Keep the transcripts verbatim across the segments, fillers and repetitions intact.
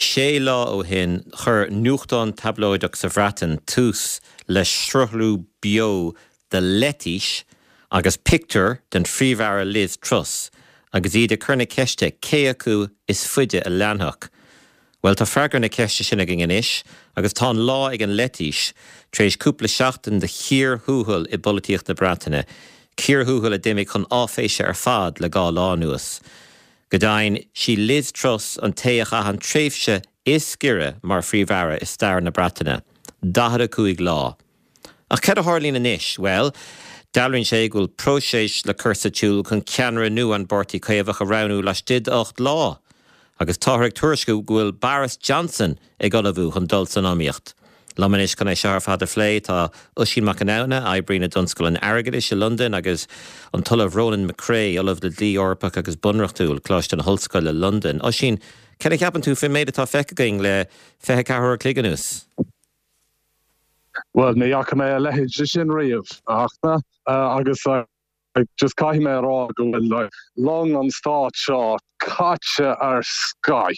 sé lá ó hin chur nuachtáin tabloidach sa bhreatain tús le sruthlú bio de letis agus picture den phríomhara Liz Truss agus iad a churna ceiste cé acu is fuide a leanthach. Well, tá freagar na ceiste sinna gin inis, agus tá lá ag an letis tréis cúpla seachtain de chiar húthal i bolíocht na Breataine. Ciar húthal a dimig chun áféise ar fad le gá lá nuas. Godain si Liz Truss an téach a an tréifse is scire mar phríomhara is stair na Breataine. Dahad a cúig lá. Ach cad a hárlín inis? Well, dalrinn sé gúil próséis le cursa túil chun ceanra nu an bortí caobhach a ranú leis did ocht lá. Agus táthraigh tuairisciú gúil Boris Johnson ag olabhú chun dul san amíocht. Lamanis can I searh fad a flé tá Uisín McAnowna Ibrina Dunscoil in Argadish in London agus an tullh Ronan McCrae olav the Dlí Orpach agus bunrachtúil cláist an Hulscoil in London. Uisín, can I capan tú fin méid atá feicagaing le feice cahar cliganús? Well, ní ach mé lehéid sin riamh achna agus just cai mé rá go bhfuil long an stát seo caite ar Sky.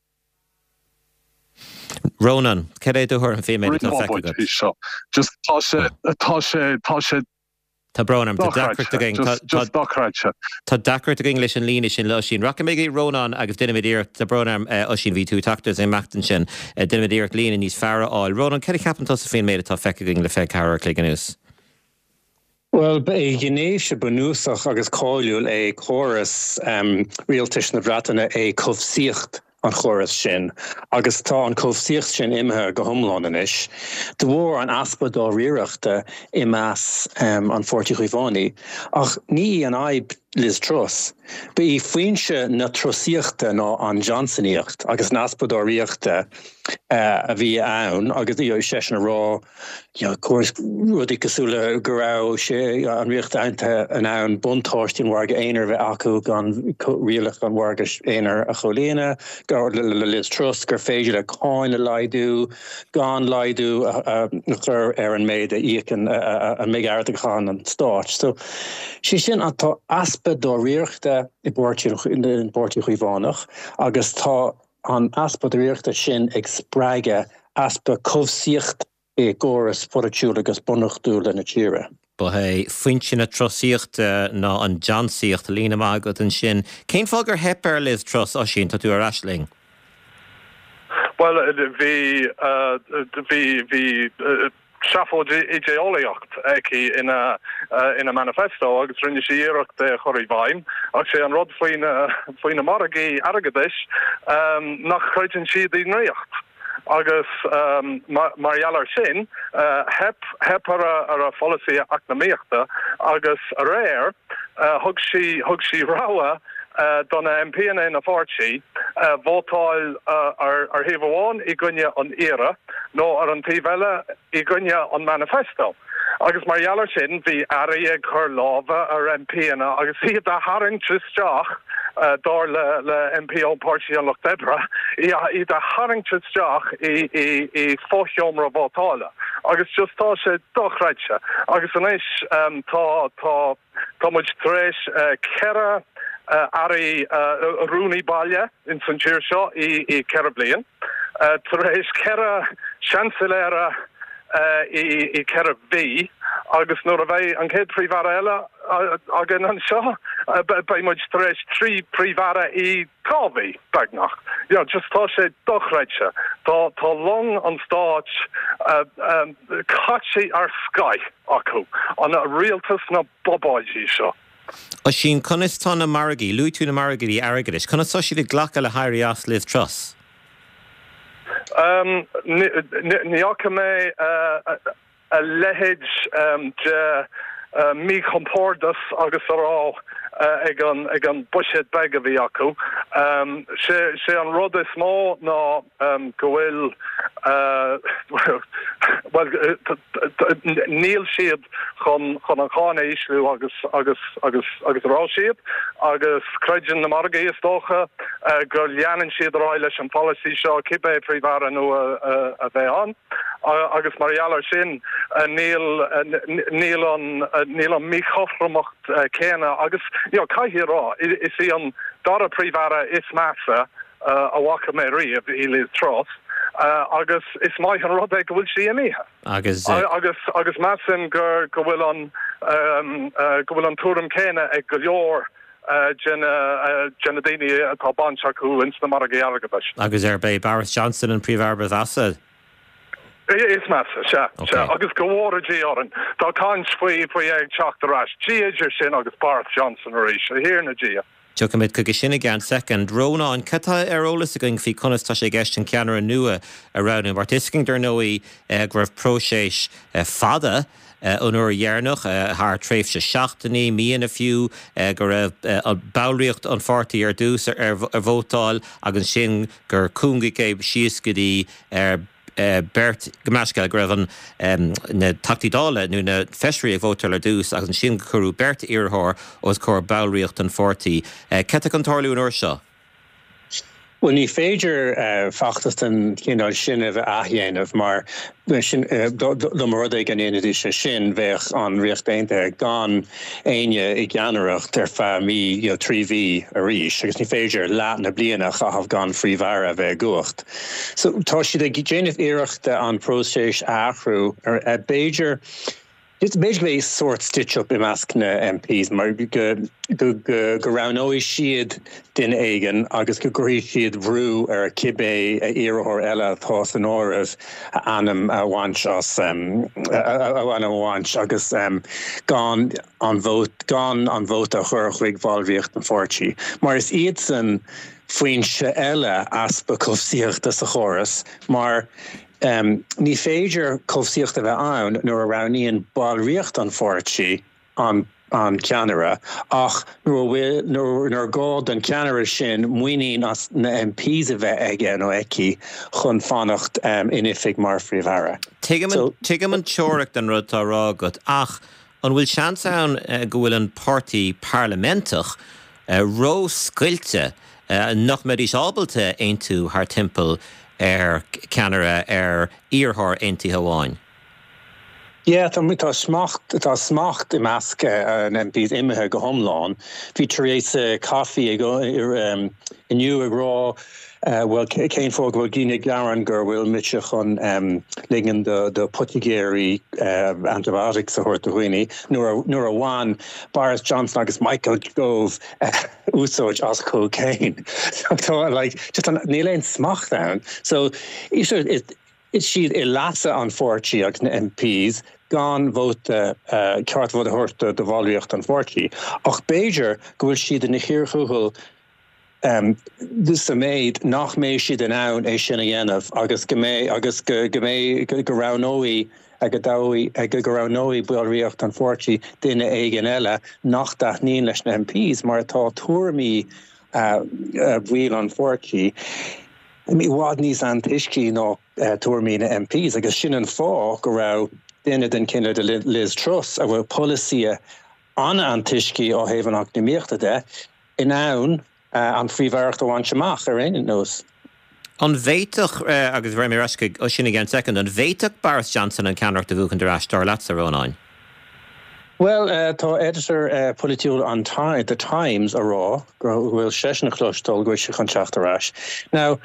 Ronan, cad é dúthar an fé méid atá feicagaing? Just tá sé tá sé tá sé Tá brónam, tá dacrat again. Just dacrat. Tá dacrat again leis an líne sin le sin. Racha mé Ronan agus dinimidir tá brónam Uisín ví tú tactas in Mactan sin dinimidir líne níos fearra áil. Ronan, cad capan tá sa fin méid atá feicagaing le feic cara cliganús? Well, é gnéis se bunúsach agus cáiliúil é chóras um, rialtais na Breataine é cofsíocht an chóras sin, agus tá an cofsíocht sin imthe go thomláin inis. De bhór an aspa dá riireachta i meas um, an Forty Chuimhní, ach ní an aib Liz Truss. Ba í faoinse na trosíochta ná an Johnsoníocht, agus na aspa dá riachta uh, a bhí ann, agus í sé na rá, ja, córs rudí cosúla go rá sé an riachta ainte an ann buntáistín warga éonar bheith acu gan rialach an warga éonar a choléine, gur le Liz Truss gur féidir le cáin a laidú, gan laidú na chur ar an méid a íocan an méid airtachán an stáit. So, sí sin atá aspa dá riachta i bórtíoch in den Forty Chuimhnach, agus tá an aspa dá riachta sin ag spreige aspa cofsíocht é góras fortúil agus bunachtúil na tíre. Ba é foinsin na trosíocht ná an Johnsíocht lína mágad an sin. Cén fágur hepar Liz Truss Uisín tá tú ar aisling? Well, bhí bhí bhí Shafod ideolaíocht eki in a uh, in a manifesto agus rinne sé iirecht de choirhhaim ach sé an rod faoin faoin margaí agadis um, nach chreitin siad í nuocht agus um, marhealar sin uh, hep hep ar a, ar a policy acnaméachta agus a réir uh, thug si thug si ráha Uh, donna M P N na Forty uh, votáil uh, ar, ar híomháin i gcuine an éire nó ar an tíbheile i gcuine an manifesto. Agus marhealar sin bhí airí ag chur lábha ar M P N agus iad a haring tristeach uh, dar le, le M P ó Páirtí an Loch Debre iad a haring tristeach i, i, i fóisiomra votáile. Agus just tá sé dochreitse. Agus anéis um, tá tá tá muid tréis uh, cera Uh, Ari uh, Rooney Balja in Saint Gershaw i, i Carablian. Uh, Therese Kera Chancellera uh, i, i Kera V. Agus nor a bheith an céad príomhara eile agan an seo by muid Therese trí príomhara i Cábhí beagnach. Yeah, just tá sé dochreitse. Tá tá long an stáit uh, um, catchy ar Sky acu an a rialtas na bobáidí seo. Uisín conas tá na margaí, luú tú na margaí agadis, conas tá siad ghlacha le hairí as Liz Truss? Um, ní acha mé a lehéid de mí compórdas agus ará ag an ag an buisiid beg a bhí acu. Um, sé sé an rud is mó ná um, go bhfuil uh, well níl siad chun chun an chána íslú agus agus agus agus rá siad agus creidir na margaí is dócha uh, gur leanan siad rá leis an policy seo cibé príomhara nó a, a, a bheith an uh, agus marhealar sin uh, níl uh, níl an uh, níl an míchoframacht uh, céna agus you know, caithí rá is í an dara príomhara is measa a waka mé riamh i Liz Truss uh, agus is mai an rud go bhfuil si amithe. Agus uh, agus agus masin gur go bhfuil an um, uh, go bhfuil an túm céine ag go leor Jenna daine atá ban acu insta mar a agabis. Agus ar bé Boris Johnson an príomharbh asa. Is massa, se, se, agus go bhór a dí oran. Tá cáins faoi faoi ag teachtarrás. Dí idir sin agus Boris Johnson a rééis, a hir na dí. Tugamid go sinna gan second Rónáin catá arolalas a going fhí conas tá sé gceist an ceanar an nua a ranú mar tiscing dar nóí ag raibh próséis fada onúair dhearnach th tréimh se seachtaí míon a fiú gur raibh bailríocht an fortaí ar dús ar bhótáil agus sin gur cúnga céib síos gotí ar Uh, Bert Gamasca go raibh an um, na tactidála nó na feisirí ag bhótar ar dús agus an sin curú Bert Iarthóir os cór bailríocht an fortaí. Uh, Ceta an tarlú an seo? Well, ní féidir uh, fachtas an cíál sin a bheith ahéanamh mar do mar rud ag an éanaí sé sin bheith an riocht dainte gan aine i gceanaireacht ar feadh mí trí bhí a rís, agus ní féidir leat na blianach a have gan fríomhhara a bheith guacht. So tá siad ag déanamh iireachta an próséis ahrú ar a Beiidir. It's basically sort stitch up in maskna M Ps, mar go go go raunoi shiad din eigen, agus go gori shiad vrú ar kibbe a Iarthóir ella thos an orif anam a wanch as um a wanch agus um gone on vote gone on vote a churchwig valviecht an forchi. Mar is Eidson fuin se ella aspa cofsiach sa choras, mar Um, ní féidir cofsíocht a bheith ann nuair a raníonn bailríocht an fortí an an ceanara ach nuair gád an ceanara sin muoín as na M Ps a bheith aige nó eici chun fannacht um, inifig mar fríomhhara. Tuigim an teoireacht an rud tá rágad ach an bhfuil seans ann uh, go bhfuil an pártaí parlamentach uh, ró scuilte uh, nach méid is ábalte aon tú haar timpeall ar ceanara ar Iarthóir aontaí hamháin. Yeah, tá tá smacht tá smacht i measc an M Ps imethe go thomláin. Bhí tar éis caí go um, inniu ag rá uh, well céim fóg bhfuil gine garan gur bhfuil mitse chun um, ligan de, de pottigéirí uh, antibiotics a thuirt a chuoine nuair a bhain Boris Johnson agus Michael Gove uh, úsáid as cocaine. So like just an níl éon smacht ann. So is it is siad i lasa an fortí agus na M Ps gan vote uh, ceart bhd a thuirta de bháilríocht an fortí. Ach Beiidir go bhfuil siad in na hiorchúil um, dus a méid nach méid siad an ann é sin a dhéanamh agus go mé agus go go mé go raunóí ag go dáí ag go raunóí báilríocht an fortí duine éigen eile nach dath níon leis na M Ps mar atá tuairimí uh, uh, bhuiil an fortí. Mi wad níos an tuiscí nó uh, tuairimí na M Ps agus sin an fá go rá duine den cinenne de Liz Truss a bhfuil policia an an tuiscí ó héhanach na míochta de in ann uh, an phríomhhaireacht ó bhain semach ar aon nós. An bhéiteach uh, agus bhfuir mé rasca ó sin again second an bhéiteach Boris Johnson an ceannacht a bhuachan de rás dar leat a Rónáin. Well, uh, tá editor uh, politiúil an time, the Times a rá, bhfuil seisna chlostal go se chun teachtarrás. Now,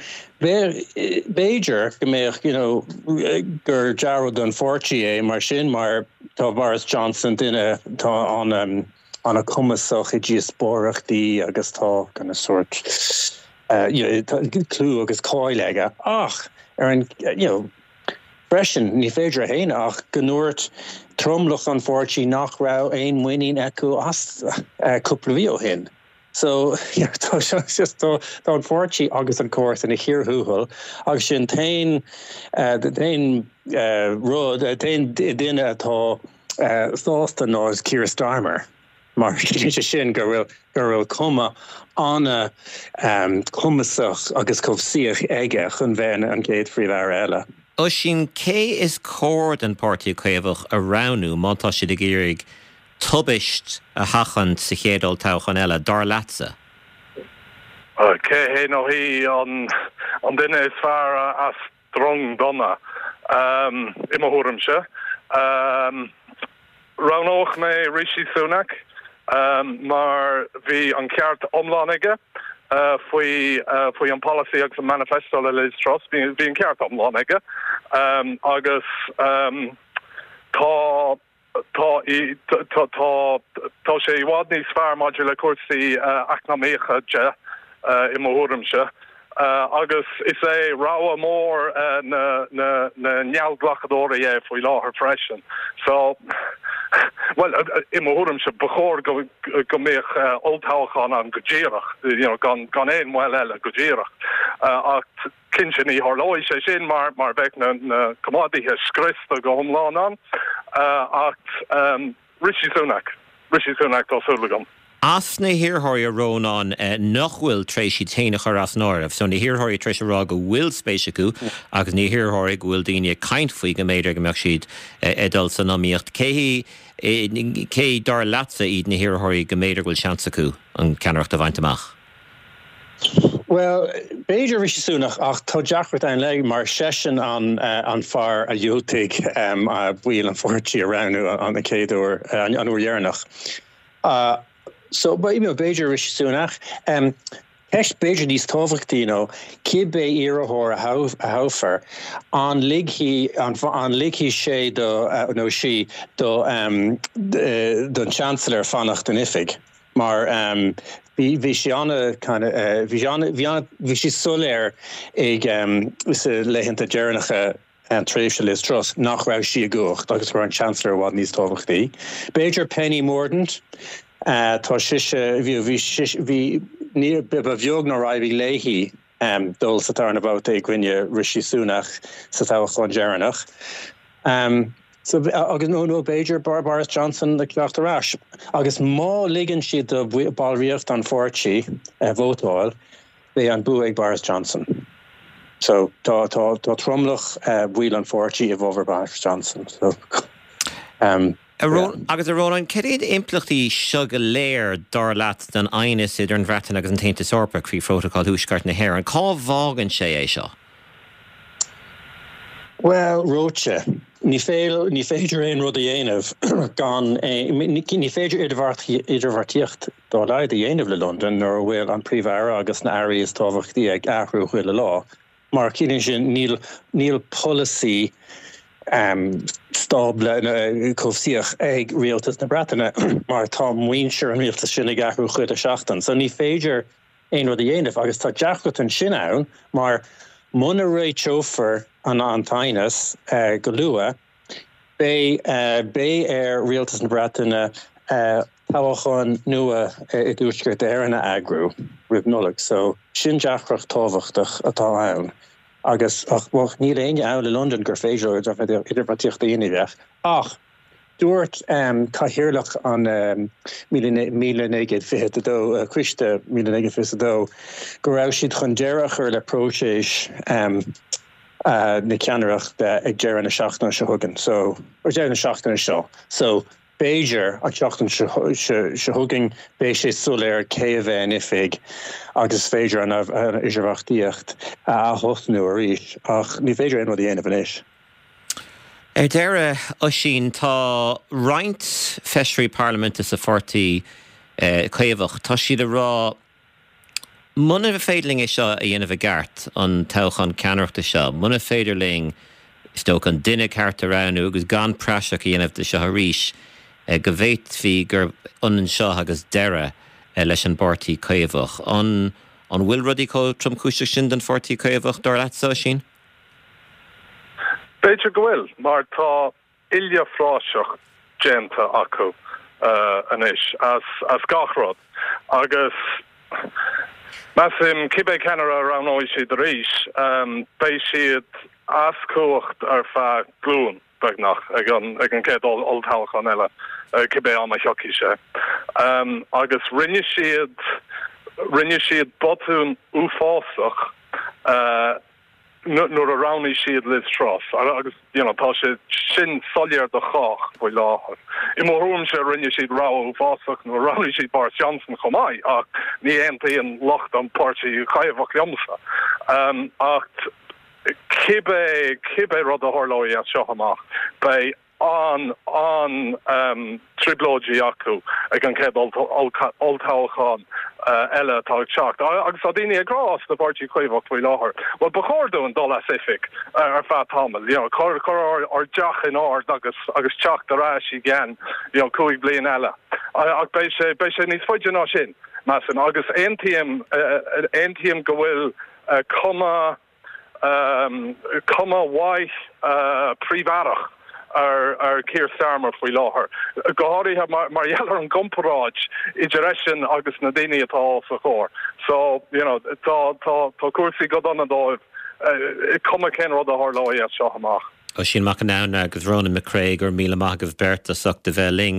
Beiidir go méoch, you know, gur jarrod an fortí é mar sin mar tá Boris Johnson duine tá an um, an a cumasach i dtí spórachtaí agus tá gan a sort uh, you know, clú agus cáileige. Ach, ar an, you know, freisin ní féidir a héine ach gnúirt tromlach an fortí nach rá ein winning echo as uh, couple of hin. So yeah, tá just tá an fortí agus an course in a hiorthúil agus sin tain uh, tain uh, rud uh, tain duine atá uh, sásta nás Keir Starmer mar sin gur bhfuil gur bhfuil cuma anna um, cumasach agus cofsiach aige chun bhein an géad phríomhhara eile. O sin cé is cór den pártaí chuomhach a ranú mátá siad a géirig tubaist a hachan sa chéadal táchan eile dar leatsa. Cé hé nó hí an an duine is fear as drong donna um, i mthúramse. Um, Ranóch mé Rishi Sunak um, mar bhí an ceart omláin aige faoi faoi an policy agus an manifesto le Liz Truss bhíon ceart am lá aige agus tá tá tá sé bhád níos fearr maidir le cuasaí eacnamaíocha de i mórúramse agus is é rá mór na na neallglachadóra é faoi láthair freisin so well i mórúramse bechóir go go méoch oltáchan an godéireach you know gan gan éon mhail eile godéireach ach cinse ní tharlóid sé sin mar mar bheith na na commodíthe scrista go thomláin an ach Rishi Sunak Rishi Sunak tásúlagam. As na hirirthirí a rónán nach bhfuil tréisi téanach ar as náirmh, so na hirirthirí tréis rá go bhfuil spéise acu agus na hirirthirí go bhfuil daoine caint faoi go méidir go meach siad edal san amíocht. Cé dar leatsa iad na hirirthirí go méidir bhfuil seansa acu an ceannaireacht a bhaint amach. Well, Beiidir Rishi Sunak ach tá deachrat an le mar sesin an an far a dúigh a bhuiil an fortí aráú an na céadú an uair dhearnach. So ba imi Beiidir Rishi Sunak um Hecht Beiidir níos tábhachtaí nó cib é iarthóir a háfar an lighí an an lighí sé do nó si do um don Chancellor fannacht den ifig mar um Vi vi sianna kind of uh, vi vi vi si soléir ag um is a lehinnta dearnacha an tréise Liz Truss nach ra si a gocht agus war an Chancellor wad níos tábhachtaí. Beiidir Penny Mordaunt uh, tá siise vi vi vi ní be bheog nó ra vi léhí um dul sa tarn about é gwine Rishi Sunak sa tábhacht an dearnach. Um So agus nó nó Beiidir Boris Johnson le ceacht arás. Agus má ligann siad do ball riamht an fórtí vótáil é an bú ag Boris Johnson. So tá tá tá tromlach bhuiil an fórtí a bhóver Boris Johnson. So um agus a róin céad implachtaí seo go léir dar leat den aine idir an bhreatain agus an taonnta sorpa fhí frótaáil thuúscart na hhéir an cá bhágan sé é seo? Well, Roche. Ní féil ní féidir éon rud a dhéanamh gan ní féidir idirhartíocht dá leid a dhéanamh le London nó bhfuil an príomhara agus na airí is tábhachtaí ag ahrú chuil le lá. Mar cíann sin níl níl policy um stable cóhsaíoch ag rialtas na Breataine mar tá muinseir an rialtas sin ag ahrú chuil a seachtain. So ní féidir éon rud a dhéanamh agus tá deachgat an sin ann mar muna ré tseofer an antainas uh, go lua bé uh, bé ar rialtas na Breataine uh, tábhachan nua i dúisceart éireanna agrú rib nullag, so sin deachreacht tábhachtach atá ann. Agus ach bhach níl aine ann le London gur féidir idirpartíocht daoine ach dúirt um, caithfhireach an um, míle néigid fiche dó cuiste míle néigid fiche dó go raibh siad chun deireachar le próséis um, uh, na ceannaireacht ag deireadh na seachtaine se thugann, so or deireadh na seachtaine seo. So Beiidir ag seachtain se thugann bé sé soléir cé a bheith ifig agus féidir an idirhachtaíocht a thothnú a rís ach ní féidir aon rud a dhéanamh anois. Er deire ó sin tá roinnt feisirí Parliament is a fortí caomhach, tá siad a rá muna féidling is seo a dhéanamh a gceart an tochan ceannaireachta seo, muna féidirling sto an duine ceart aráú agus gan praseach a dhéanamh de seo a rís go bhéit hí gur an seo agus deire leis an bortí caomhach. An an bhfuil rudí có tromcúiseach sin den fortí caomhach dar leat seo sin? Beiidir go bhfuil, mar tá ilja fráiseach déanta acu anois as as gachrod agus measim cibé ceanara arán óid siad arís um, bé siad ascúacht ar feadh glún beagnach ag an ag an céad oltáilchan eile cibé am a sheochaí sé. Um, agus rinne siad rinne siad botún uafásach uh, nuair a rannaí siad Liz Truss agus you know, tá sé sin soléir do chách bhfuil láthair. I mórúm sé rinne siad rá uafásach nó rannaí siad Boris Johnson chomáid ach ní aontaíon locht an páirtí chaomhach liomsa. Um, ach cibé cibé rud a thorlóí a seo amach bei an an um, triblóidí acu ag an céad oltáilchan eile tá seach. Agus a daine agrás na báirtí chuomhacht faoi láthair. Well bechorún dul Pacific ar fat Thomas, you know, chur chur ar deach in ard agus agus teach de rá í gan, you know, cúig blion eile. Ag bei sé bei sé níos foiide ná sin. Masan agus N T M N T M go bhfuil cuma um cuma waith uh príomharach ar ar Keir Starmer faoi láthair. Goáirí ha marhealar an gomparráid idiresin agus na daine atá sa chóir. So, you know, tá tá tá cuasaí go donna dóibh cuma cén rud a thar lá seo amach. O sin mac an agus Ronan McCraig or Míle Magah Berta suck de bheith ling